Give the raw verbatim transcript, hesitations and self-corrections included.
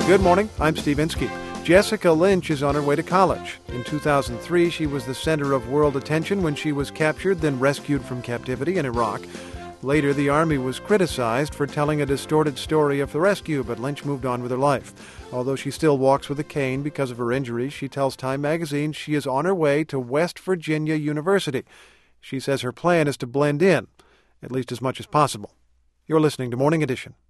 Good morning, I'm Steve Inskeep. Jessica Lynch is on her way to college. In two thousand three, she was the center of world attention when she was captured, then rescued from captivity in Iraq. Later, the Army was criticized for telling a distorted story of the rescue, but Lynch moved on with her life. Although she still walks with a cane because of her injuries, she tells Time magazine she is on her way to West Virginia University. She says her plan is to blend in, at least as much as possible. You're listening to Morning Edition.